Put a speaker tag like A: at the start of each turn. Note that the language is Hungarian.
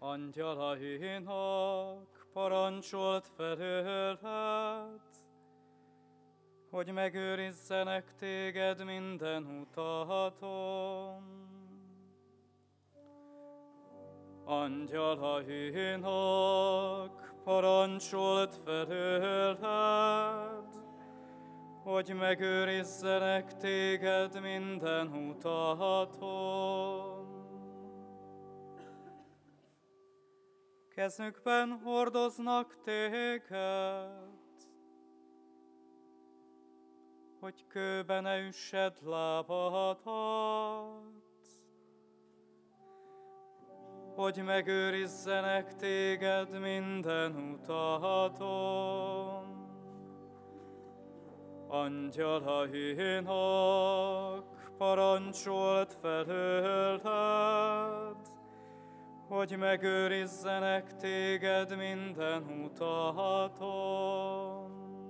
A: Angyalainak parancsolt felőled, hogy megőrizzenek téged minden utaton. Angyalainak parancsolt felőled, hogy megőrizzenek téged minden utaton. Kezükben hordoznak téged, hogy kőbe ne üssed lábadat, hogy megőrizzenek téged minden utaton. Angyalainak parancsolt felőled, hogy megőrizzenek téged minden utaton.